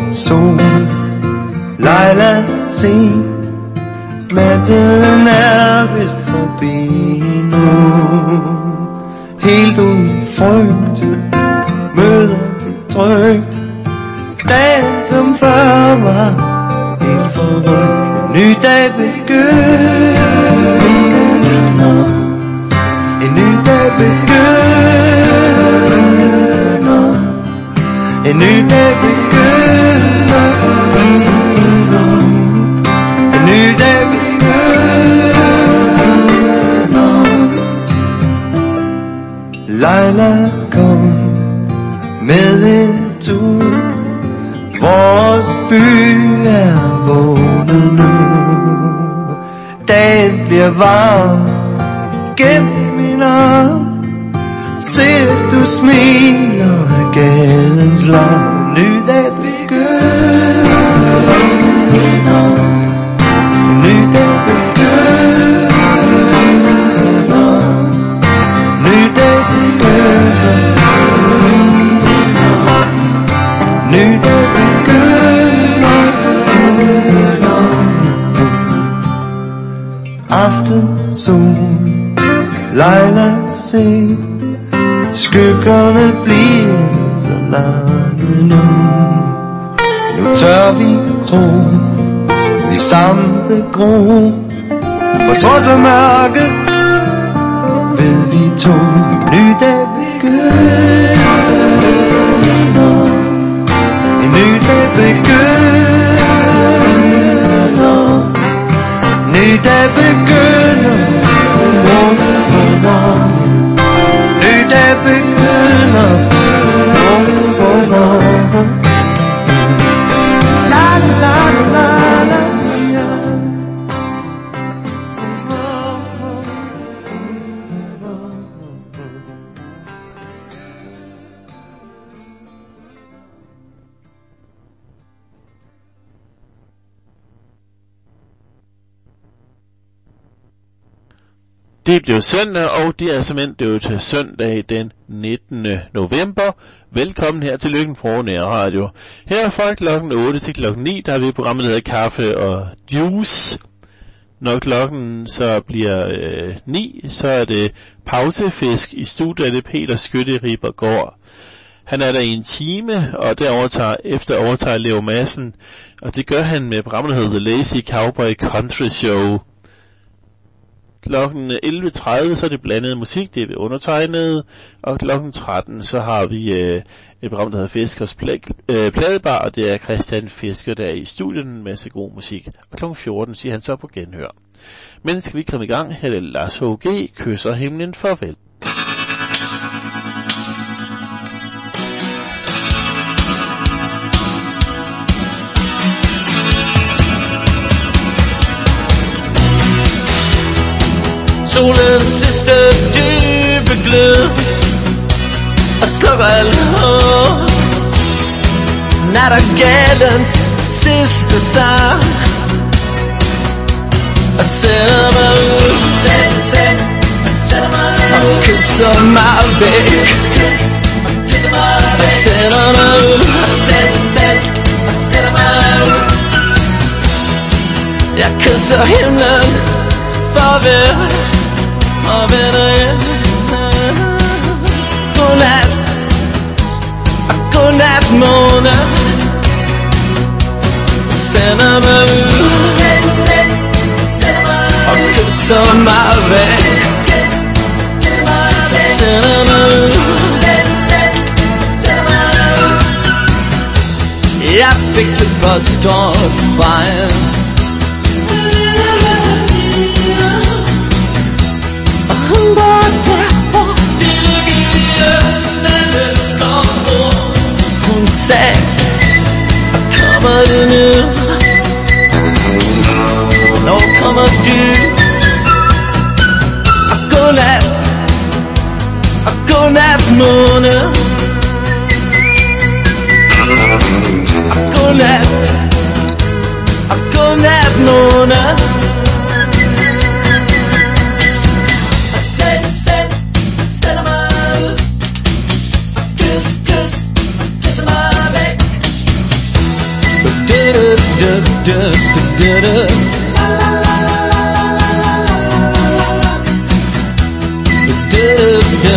sol. Leila, se, natten er vist forbi nu. Helt uden frygt møder vi trygt dagen som før var helt forrygt. En ny dag begynder, en ny dag begynder, en ny dag begynder, en ny dag begynder. Leila, kom med en tur, vores by er vågnet nu. Dagen bliver varm gennem min arm, se du smiler af gadens larm. Ny dag begynder, ny dag begynder, ny dag begynder, ny dag begynder. Aftensol, Leila, se, skyggerne bliver så lange nu. Nu tør vi gro, vi samle gro, på trods af mørket ved vi to. Ny dag begynder, en ny dag begynder, ny dag begynder, ny dag begynder, la la la la la. Det blev søndag, og det er simpelthen blevet søndag den 19. november. Velkommen her til Lykken fra Nærradio. Her fra klokken 8 til klokken 9, der har vi programmet, der hedder Kaffe og Juice. Når klokken så bliver 9, så er det pausefisk i studiet, det Peter Skytte Ribergaard. Han er der i en time, og der overtager Leo Madsen, og det gør han med programmet, der hedder The Lazy Cowboy Country Show. Klokken 11.30, så er det blandet musik, det er undertegnet, og klokken 13, så har vi et program, der hedder Fiskers Pladebar, og det er Christian Fisker, der er i studiet, en masse god musik. Og klokken 14 siger han så på genhør. Men skal vi komme i gang, her er det Lars H.G. Kysser himlen farvel. Solens sidste dybe glød og slukker alt håb. Nattergalens sidste sang og sætter mig ud, og kysser mig væk, og sætter mig ud, jeg kysser himlen farvel og vender hjem. Godnat og godnat måne, sender mig ud og kysser mig væk, sender mig ud. Jeg fik det først og fejl, hun sagde, og kommer du nu? Når kommer du? Og godnat måne, og godnat måne.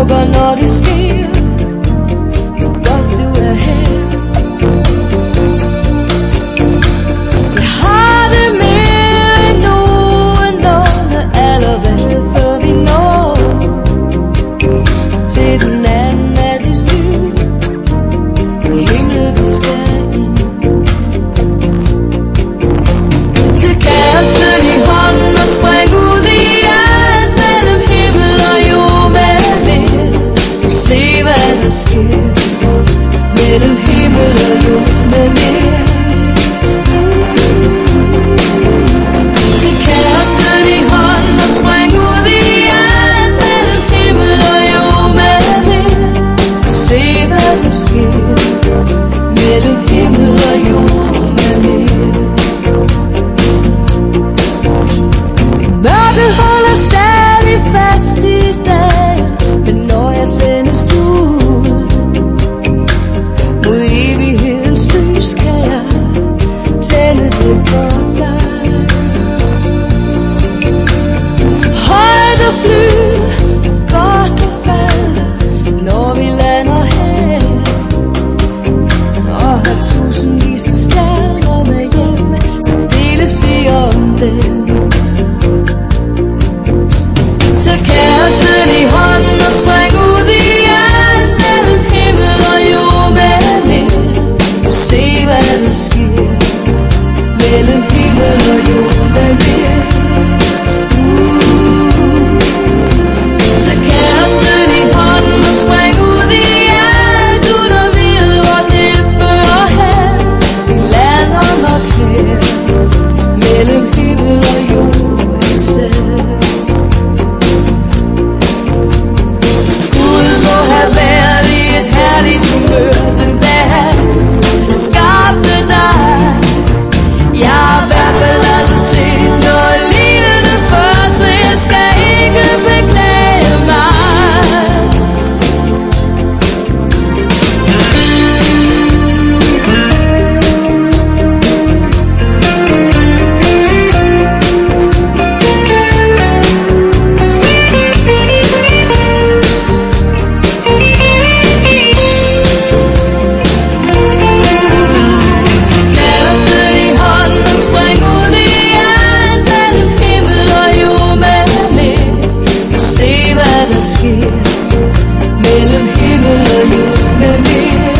lukker, når det sker. Godt du er her. Jeg har det mere end nogen låne, allerede før vi når til den anden af det styr. Himmel vi skal i. Til kæresten i hånden og spring ud i alt mellem himmel og jord med vind. Se hvad der sker mellem himmel og jord med vind. Til kæresten i hånden og spring ud i alt mellem himmel og jord med vind. Se hvad der sker mellem himmel og jord med vind. Mørket holder stadig fast i dagen, men når jeg sendes ud mod evighedens lys, kan jeg tænde det for dig. Højt og fly, godt at falde, når vi lander her, og har tusindvis af stjerner med hjem, så deles vi om dem. Tag kæresten i hånden og spring ud i alt mellem himmel og jord med vind. Se hvad der sker mellem himmel og jord med vind. Tag kæresten i hånden og spring ud i alt uden at vide hvor det fører hen. Vi lander nok her mellem himmel og jord et sted. Have været i et herligt humør den dag han skabte dig. Jeg har i hvert fald aldrig set noget lignende før, så jeg skal ikke beklage mig. Mellem himmel og jord med vind.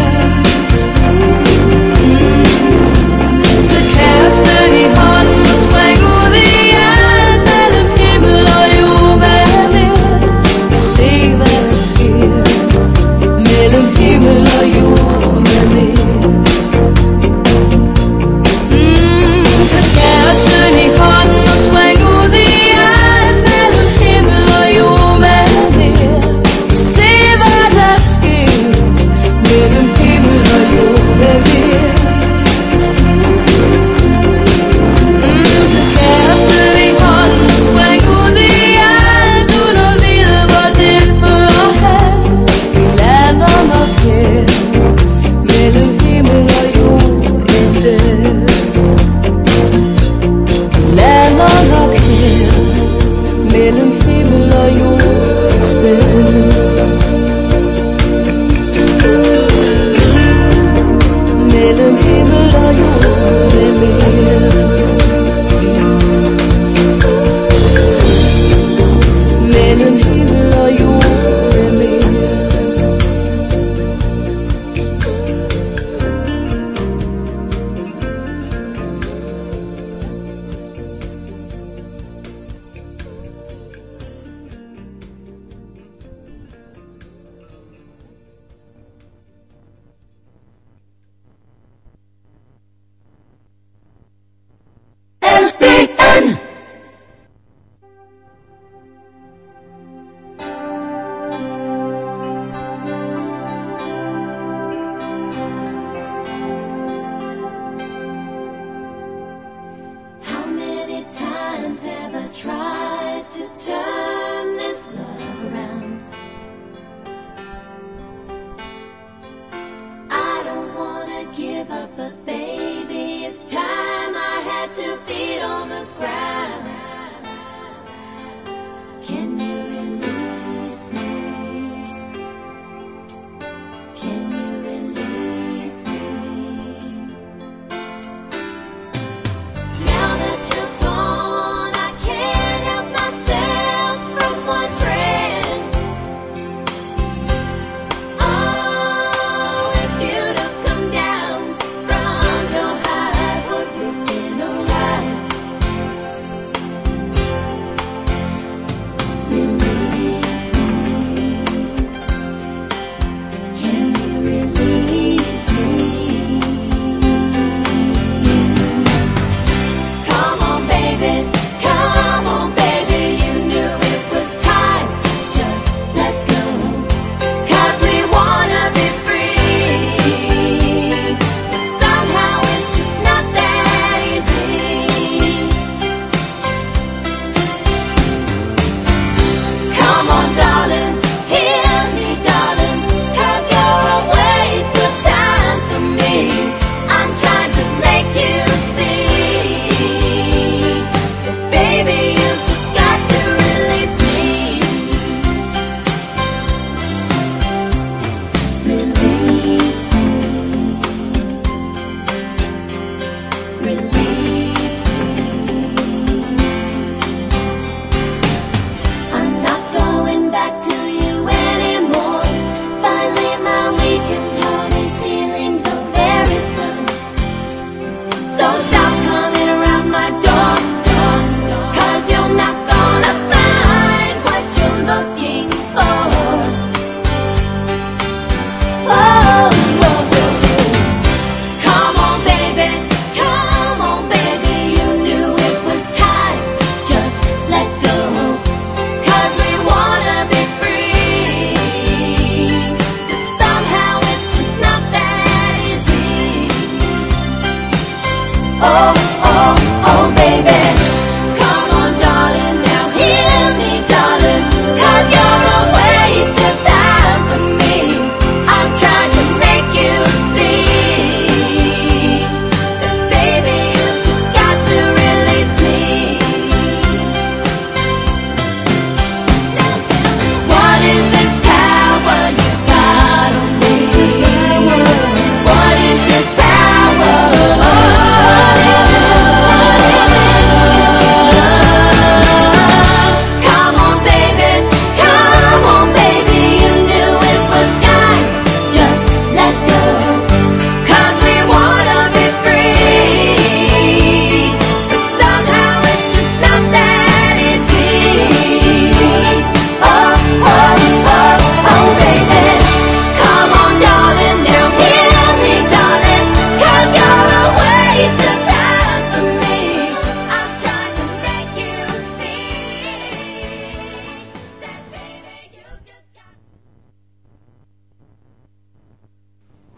Tag kæresten i hånden og spring ud i alt mellem himmel og jord med vind. Se hvad der sker mellem himmel og jord med vind. Tag kæresten i hånden og spring ud i alt mellem himmel og jord med vind. Se hvad der sker mellem himmel og jord med vind. Så kæresten i hånden og spring ud i alt uden at vide hvor det fører hen. Vi lander nok her mellem himmel og jord et sted. Lander nok her mellem himmel og jord et sted. Mellem himmel og jord med vind. Mellem himmel og jord med vind.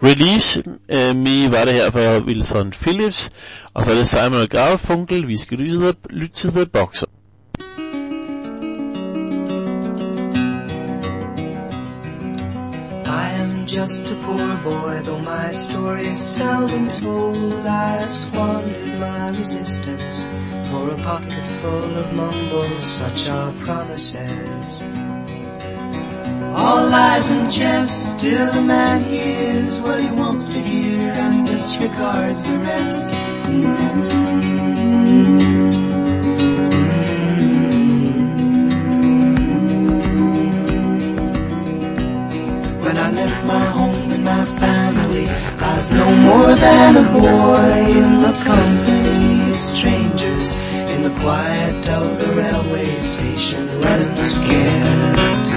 Release Me var det her for Wilson Phillips, og så er det Simon og Garfunkel. Vi skal lytte til The Boxer. I am just a poor boy, though my story is seldom told. I squandered my resistance for a pocket full of mumbles, such are promises. All lies and jest, still a man hears what he wants to hear and disregards the rest. When I left my home and my family, I was no more than a boy in the company of strangers, in the quiet of the railway station, running scared.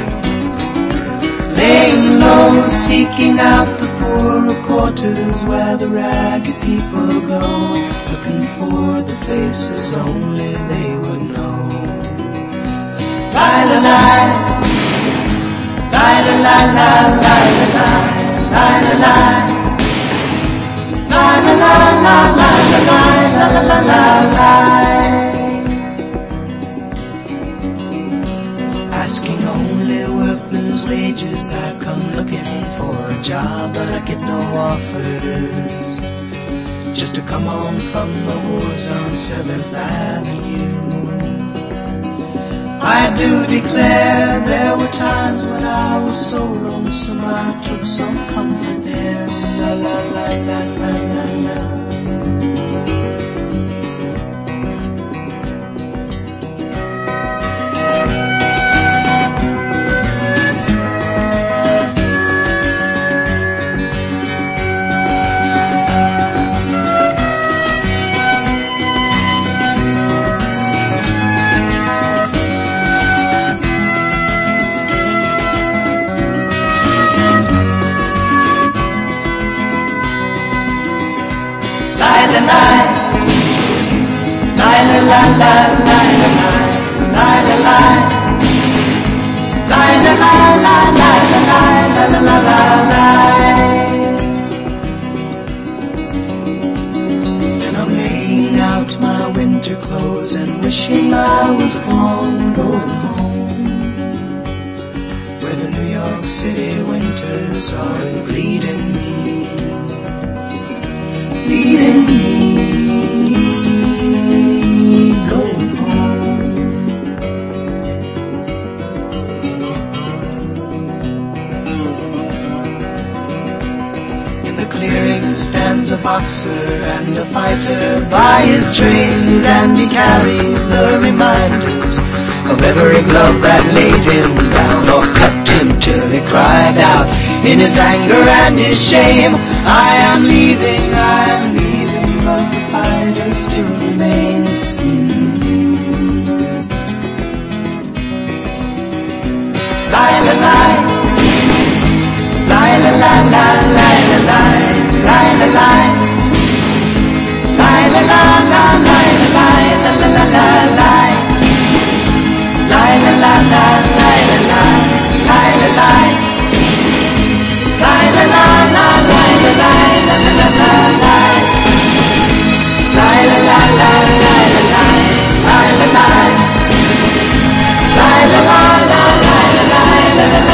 Laying low, seeking out the poorer quarters where the ragged people go, looking for the places only they would know. La-la-la, la-la-la-la, la-la-la, la-la-la, la-la-la-la, la-la-la, la-la-la-la. Asking only workmen's wages, I come looking for a job, but I get no offers. Just to come home from the wars on 7th Avenue. I do declare there were times when I was so lonesome I took some comfort there. La la la la la la la. And I'm laying out my winter clothes and wishing I was gone, going home, where the New York City winters are bleeding me, bleeding me. Stands a boxer and a fighter by his trade, and he carries the reminders of every glove that laid him down or cut him till he cried out in his anger and his shame, I am leaving, but the fighter still remains. La-la-la, la-la-la-la, la-la-la. La la la, la la la la, la la la la la la la, la la la la, la la la, la la la, la la la la, la la la, la la la la, la la la la, la la la, la la la, la la la la, la la la, la la la.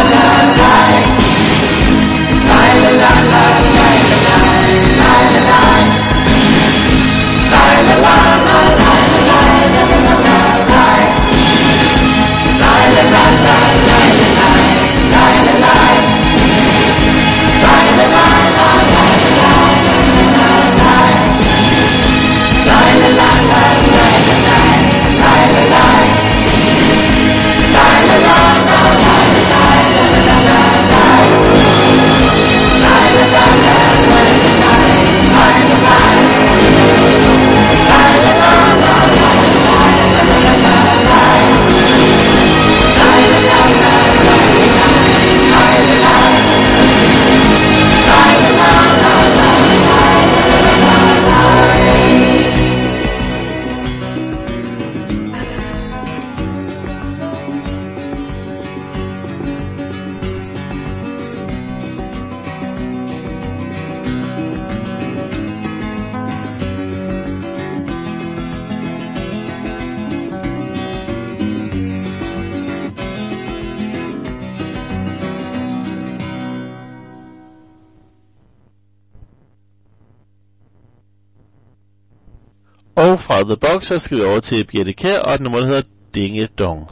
Og fra The Boxer skal vi over til Birthe Kjær, og den nummer hedder Dinge Dong.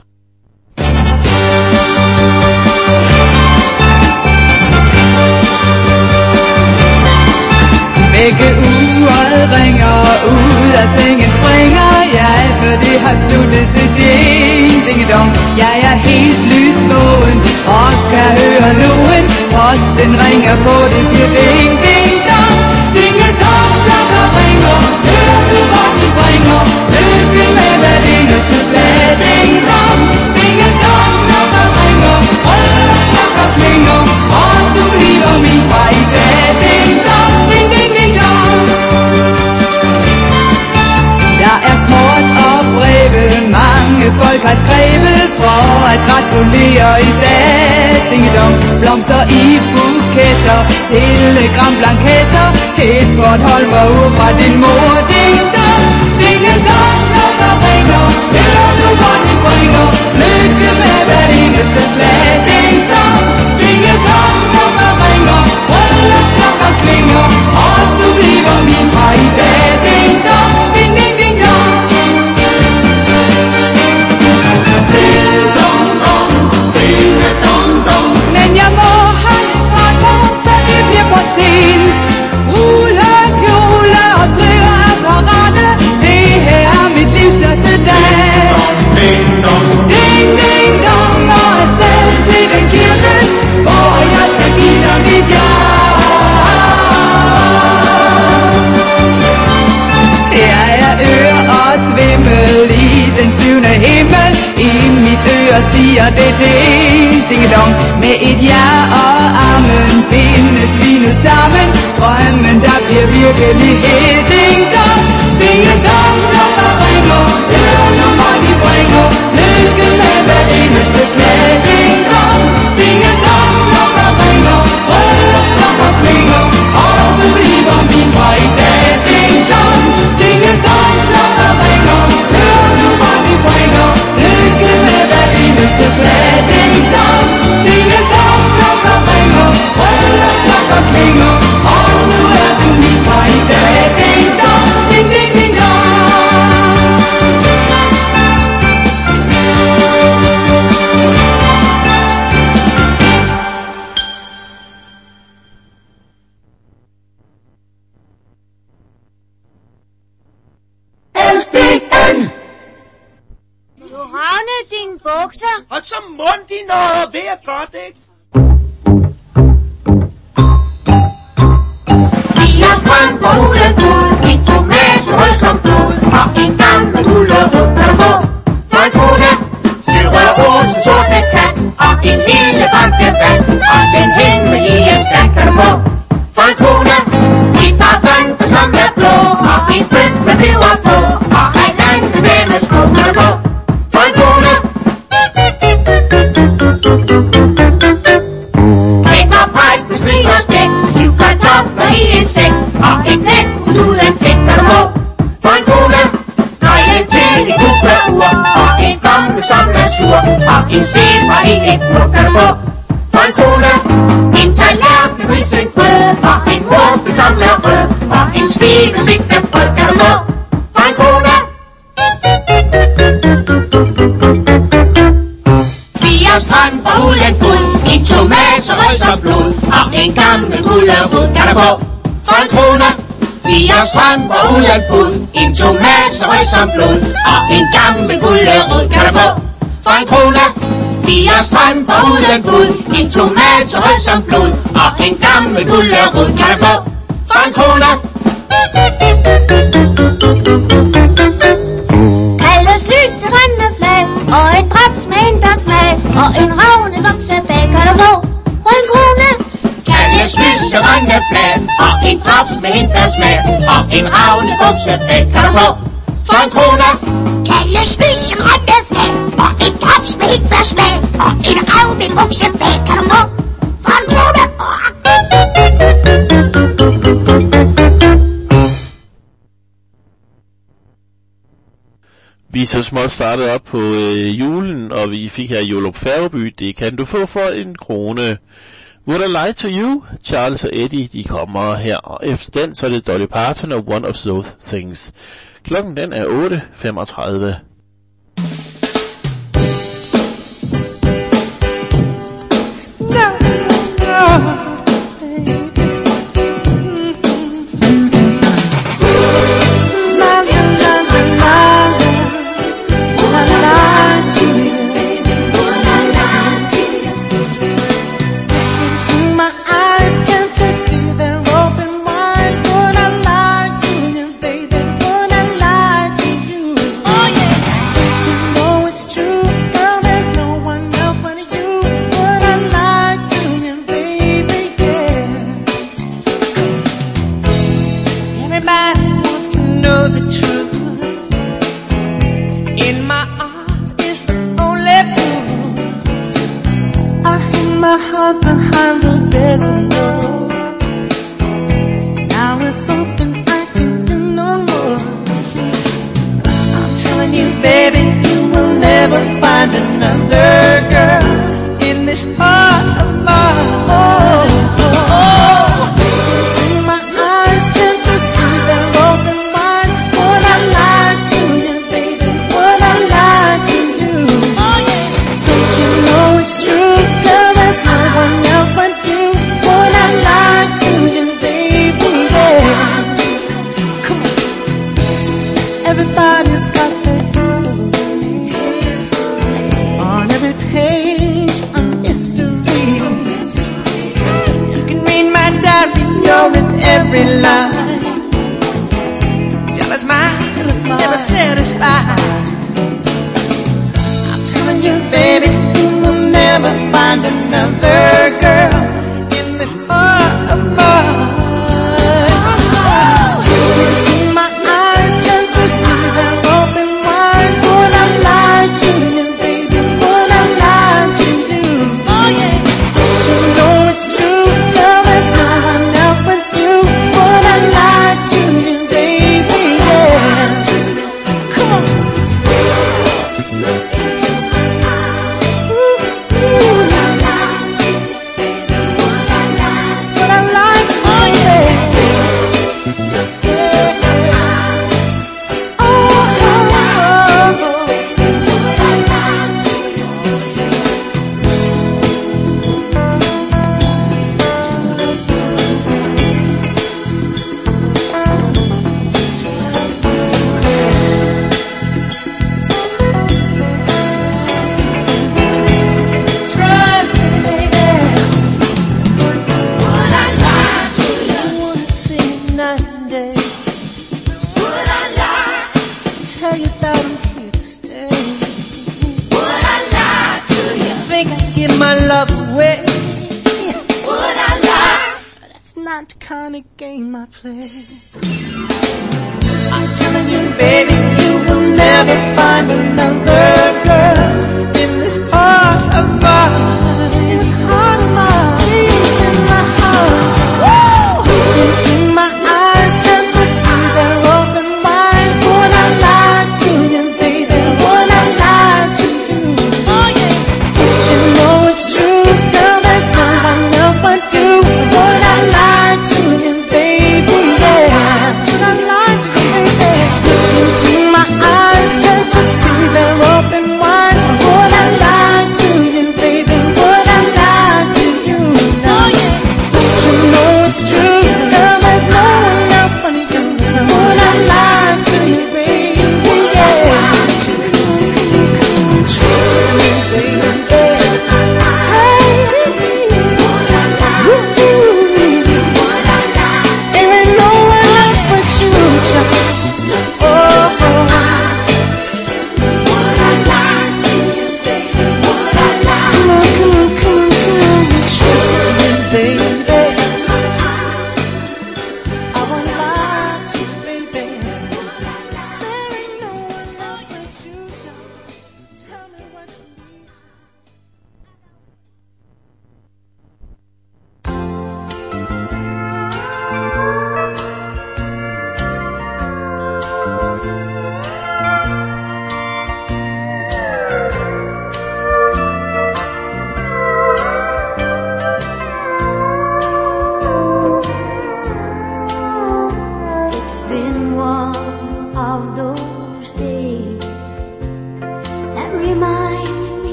Begge uret ringer, ud af sengen springer jeg, for det har sluttet sig ding-ding-dong. Jeg er helt lysvågen og kan høre nogen. Posten ringer på, det siger ding-ding-dong. Ding-dong, klokker ringer, hør du hvor de bringer. Lykke med hvert eneste slag, ding-dong. Ding-dong, klokker ringer, røde klokker klinger, og du bliver min fra i dag, ding-dong. Der er kort og breve, mange folk har skrevet for at gratulere i dag. Ding-dong, blomster i buketter, telegramblanketter, et Bornholm og ur fra din mor. Ding-dong, ding-dong, klokker ringer, hør du hvor de bringer. Lykke med hvert eneste slag, ding-dong, ding-dong, klokker ringer, røde klokker klinger, og du bliver min fra i dag. Ding-dong, ding-ding-ding-dong. Ding-dong-dong, ding-dong-dong. Men jeg må have gå, for det bliver for sent. Brule, kjole og stryger er parate. Det her er mit livs største dag. Ding-dong, ding-ding-dong, og afsted til den kirke, hvor jeg skal give dig mit ja. Jeg er øre og svimmel i den syvende himmel. I mit øre siger det ding-ding-dong. Med et ja og amen bindes vi nu sammen. Drømmen der bliver virkelighed. Ding-dong, ding-dong, klokker ringer, hør nu hvor de bringer. Lykke med hvert eneste slag. Ding-dong, ding-dong, klokker ringer, røde klokker klinger, og du bliver min fra i dag. Ding-dong, ding-dong, klokker ringer, hør nu hvor de bringer. Lykke med hvert eneste slag. Ding-dong, ding-dong, klokker ringer, røde klokker klinger, og nu er du min fra i dag. Ding-dong, ding-ding-ding-dong. Sine bukser. Og så mund de noget ved at for det. Vi har strøm på uden fuld, en tomat rød som blod, og en gammel gulerod kan du få. For en krone, støvrør Olsen sorte kat, og en lille bankevand, og den hemmelige skat kan du få. For en krone, et par vanter som er blå, og en bøf med peber på, og en anden med med sko kan du få. For en krone. Og en knæk uden pæk kan du få. For en krone, nøglen til et kuklerur, og en gamle som er sur, og en zebra i et blå kan du få. For en krone, en tallerken risengrød, og en muffel som er rød, og en skive sigtebrød kan du få. For en krone. Fire strøm og uden fod, en tomat så rød som blod, og en gammel gulerod kan du få. For en krone, fire strømper uden fod, en tomat så rød som blod, og en gammel gulerod kan du få. For en krone, fire strømper uden fod, en tomat så rød som blod, og en gammel gulerod kan du få. For en krone. Kaldes lyse randeflag, og en drops med entersmag, og en ravne voksebag kan du få. For en krone. Kaldes lyse randeflag, og en drops med entersmag, og en ravne voksebag kan du få. For en krone. Kaldes lyse randeflag, og en drops med entersmag, og en ravne voksebag kan du få. For en krone. Vi er så småt startet op på julen, og vi fik her Jolop Færgeby. Det kan du få for 1 krone. Would I Lie to You? Charles og Eddie, de kommer her. Og efter den, så er det Dolly Parton og One of Those Things. Klokken den er 8:35. My eyes tend to see them open wide. Would I lie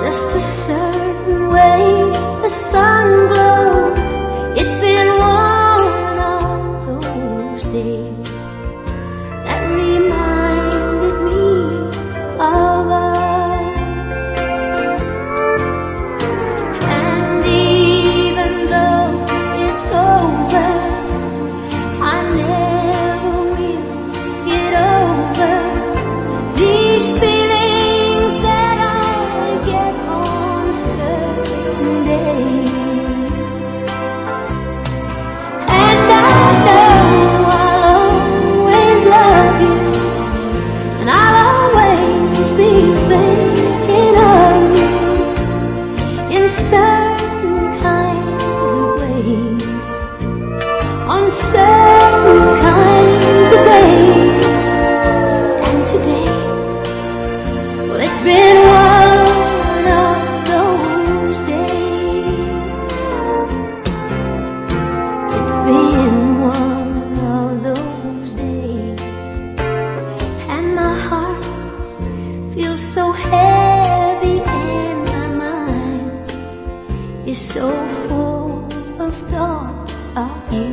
just a certain way the sun glows. It's been one of those days that reminded me of us. And even though it's over, I never will get over these feelings that I get on certain days. And I know I'll always love you, and I'll always be thinking of you in certain kinds of ways, on certain kinds of days. And today, well, it's been one of those days. It's been one of those days. And my heart feels so heavy and my mind is so full of thoughts of you.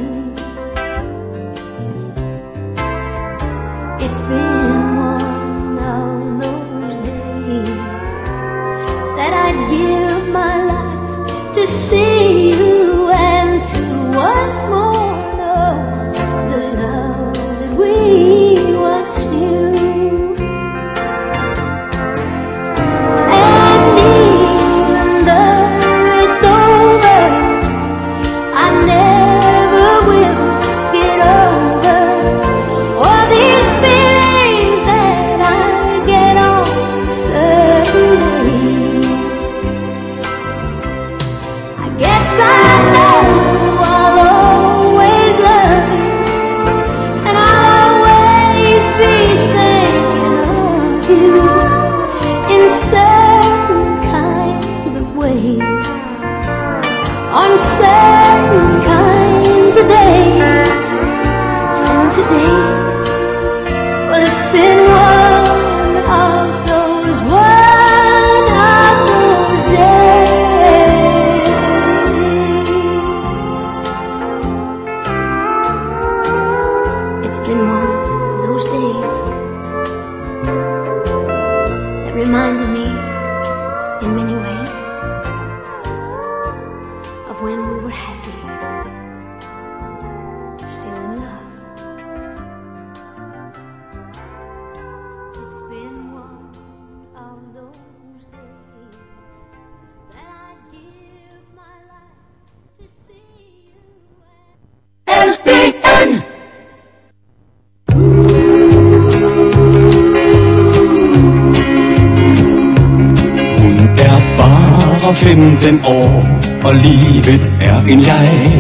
It's been one of those days that I'd give my life to see you and to once more know the love that we once knew. And even though it's over, I never will get over all these feelings that I get on certain days. I guess I know I'll always love you, and I'll always be thinking of you in certain kinds of ways, on certain kinds of days. And today, well, it's been one of those days. It's been one of those days that reminded me in many ways of when we were happy, still in love. It's been one of those days that I'd give my life to see you. LPN. Hun er bare 15 år, og livet er en leg.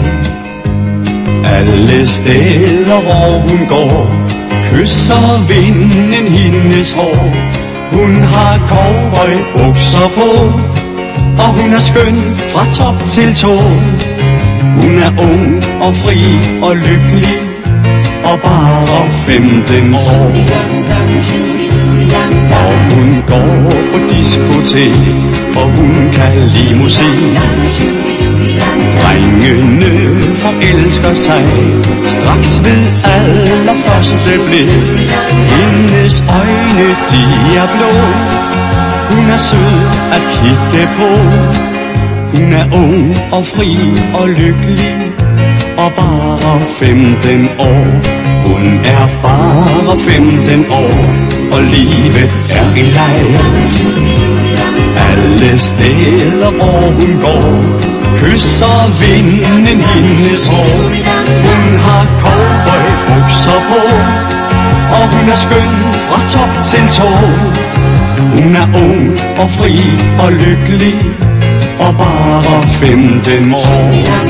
Alle steder hvor hun går, kysser vinden hendes hår. Hun har cowboybukser på, og hun er skøn fra top til tå. Hun er ung og fri og lykkelig, og bare 15 år. Og hun går på diskotek, for hun kan lide musik. Drengene forelsker sig straks ved allerførste blik. Hendes øjne, de er blå. Hun er sød at kigge på. Hun er ung og fri og lykkelig, og bare 15 år. Hun er bare 15 år, og livet er en leg. Alle steder hvor hun går, kysser vinden hendes hår. Hun har cowboybukser på, og hun er skøn fra top til tå. Hun er ung og fri og lykkelig, og bare 15 år.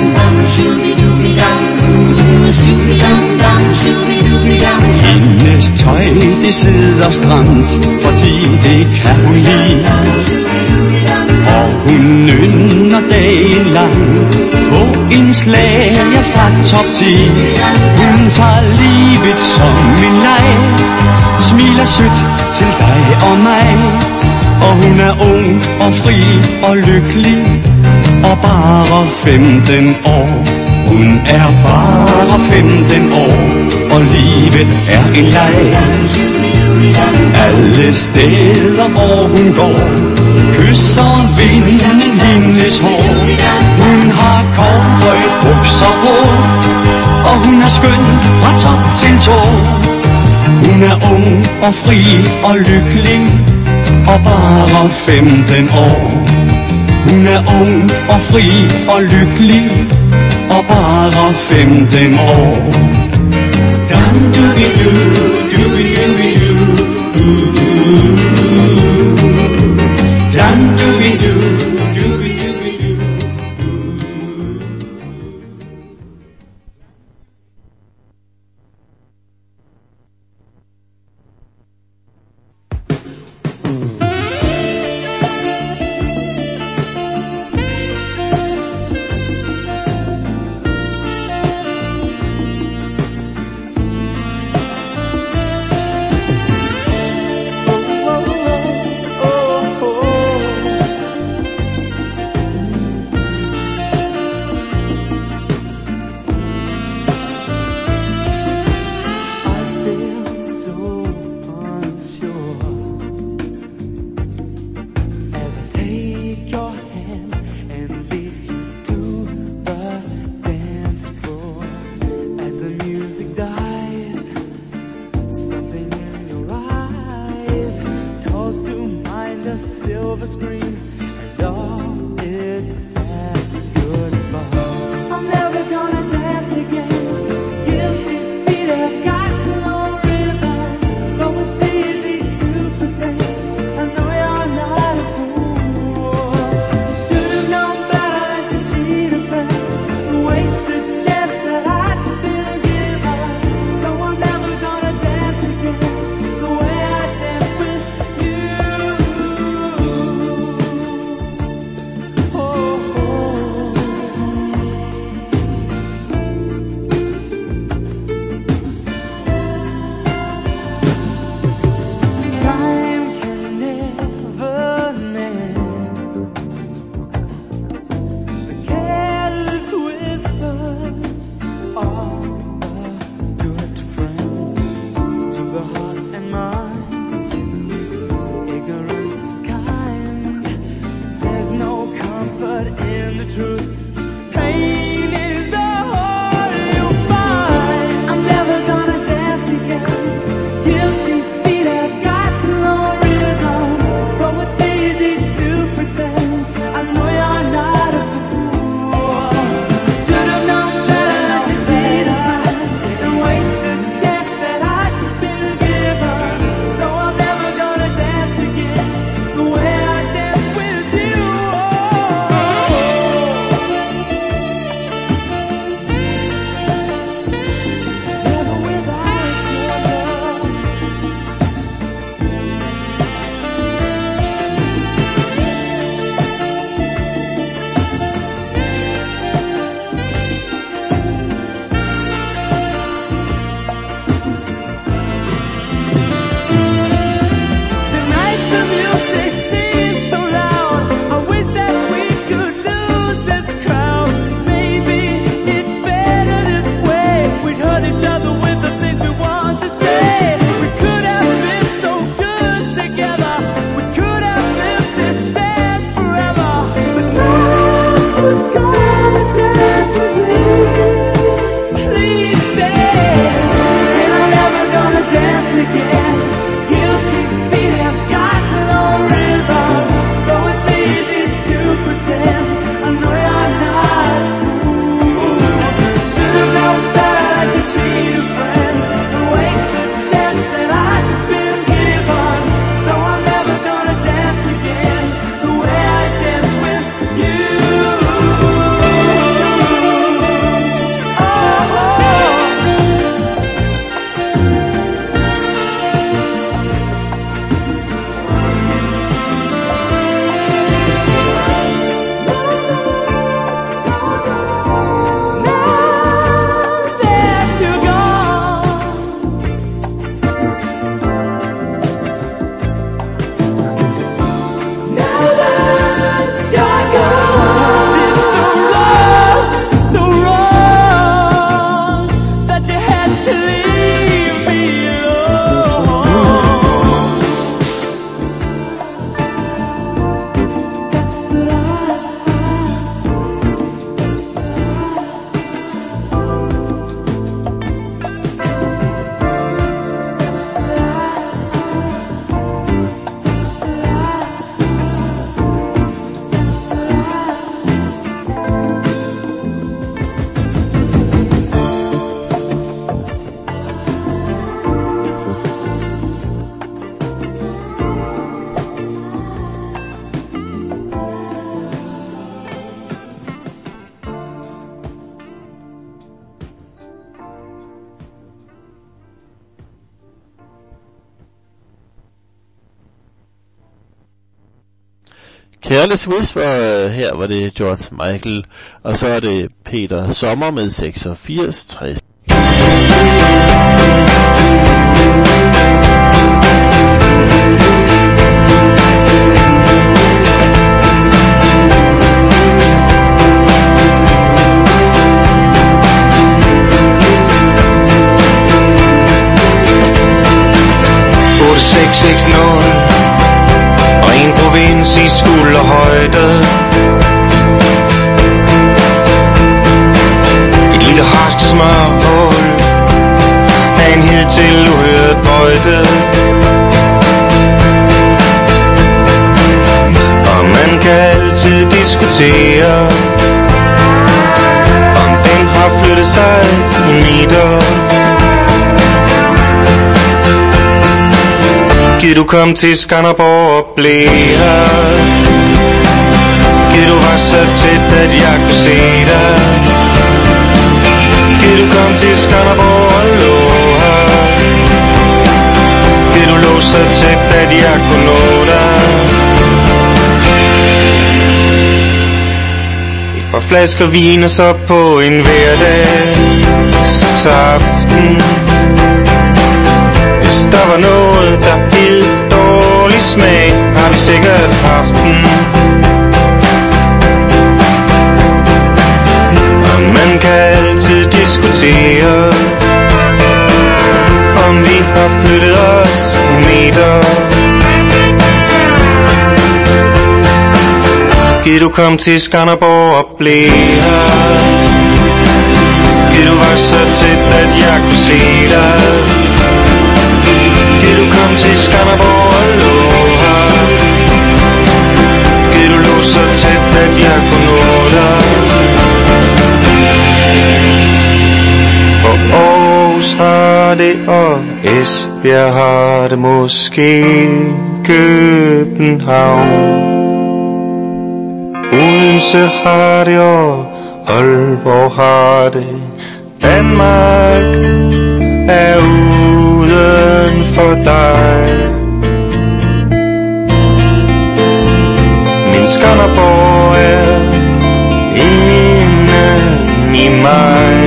Hendes tøj, det sidder stramt, fordi det kan hun lide. Og hun nynner dagen lang på en slager fra top 10. Hun tager livet som en leg, smiler sødt til dig og mig, Og hun er ung og fri og lykkelig og bare 15 år. Hun er bare 15 år, og livet er en leg. Alle steder hvor hun går, kysser vinden hendes hår. Hun har cowboybukser på, og hun er skøn fra top til tå. Hun er ung og fri og lykkelig og bare 15 år. Hun er ung og fri og lykkelig og bare 15 år. Dan du-bi-du, du-bi-du-bi-du, dan du-bi-du, du-bi-du-bi-du. Careless Whisper, her var det George Michael, og så er det Peter Sommer med 8660. Og en provins i skulderhøjde. Et lille harsk smørhul af en hidtil uhørt højde. Og man kan altid diskutere, om den har flyttet sig i meter. Giv du kom til Skanderborg og blev her. Giv du var så tæt, at jeg kunne se dig. Giv du kom til Skanderborg og lå her. Giv du lå så tæt, at jeg kunne nå dig. Et par flasker vin og så på en hverdagsaften. Hvis der var noget, der hed dårlig smag, har vi sikkert haft den. Og man kan altid diskutere, om vi har flyttet os meter. Giv du kom til Skanderborg og blev her. Giv du var så tæt, at jeg kunne se dig. Giv du kom til Skanderborg og lå her. Giv du lå så tæt, at jeg kunne nå dig. Og Aarhus har det, og Esbjerg har det, måske København. Odense har det, og Aalborg har det. Danmark er uden for dig. Min Skanderborg er inden i mig.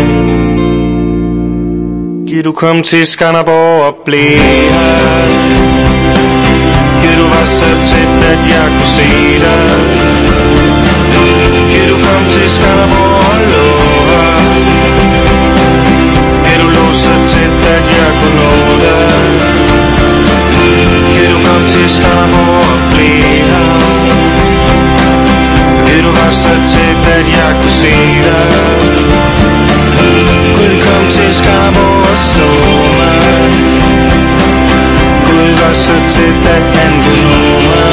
Giv du kom til Skanderborg og blev her. Giv du var så tæt, at jeg kunne se dig. Giv du kom til Skanderborg og lå her. Giv du lå så tæt, at jeg kunne nå dig. Giv du kom til Skanderborg og blev her. Giv du var så tæt, at jeg kunne se dig. Gud kom til Skanderborg og så mig. Gud var så tæt, at han kunne nå mig.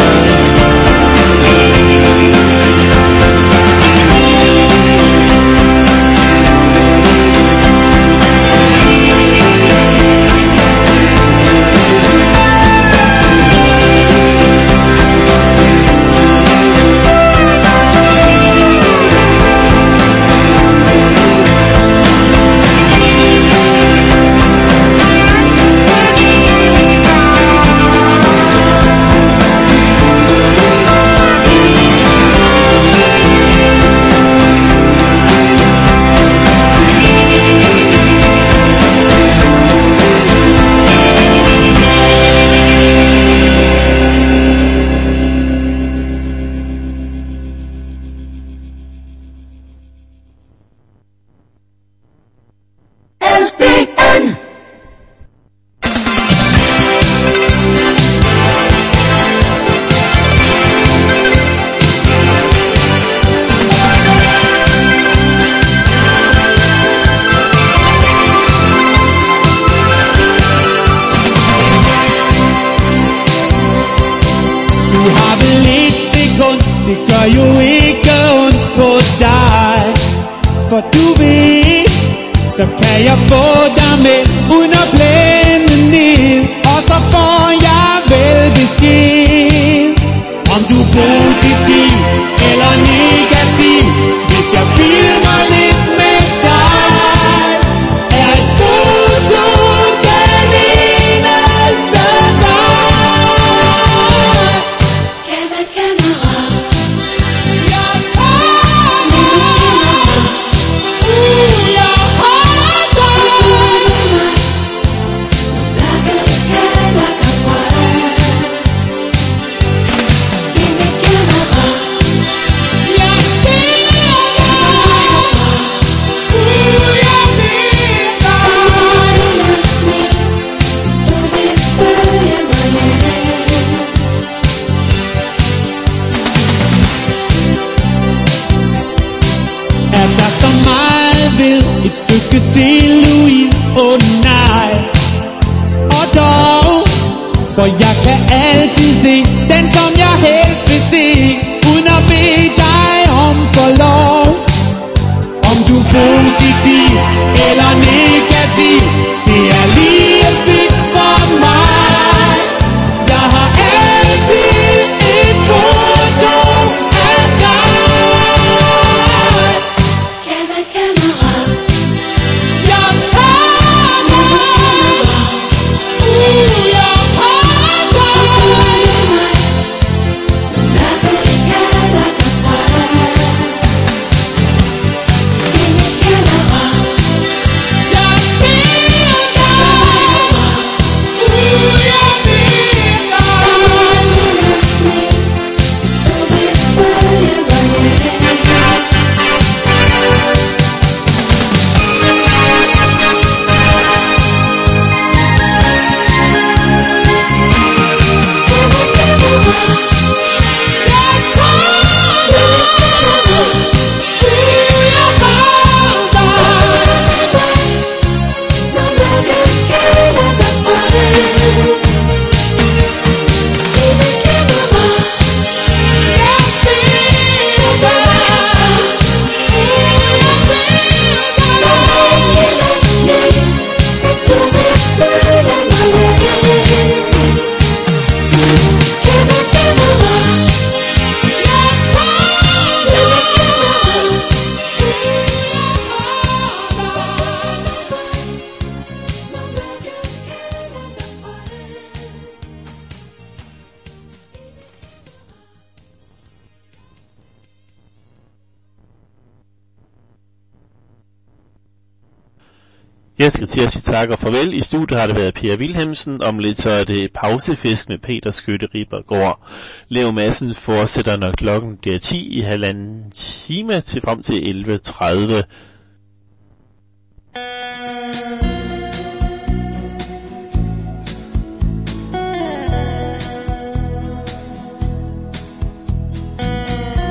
et stykke celluloid, nej. Og dog, for jeg kan altid se den, som jeg helst vil se, uden at bede dig om forlov. Om du er positiv eller negativ, det er lige vidt for mig. Jeg har altid et foto af dig. Kammerat, jeg tager dig, jeg har dig. hvad vil jeg kalde dig fra? Kammerat, Jeg ser dig, jeg ser dig. du vil følge mig hjem. Jeg skal til at sige tak og farvel. I studiet har det været Per Wilhelmsen. Om lidt så er det pausefisk med Peter Skytte Ribergaard. Leo Madsen fortsætter, når klokken bliver 10 i halvanden time til frem til 11:30.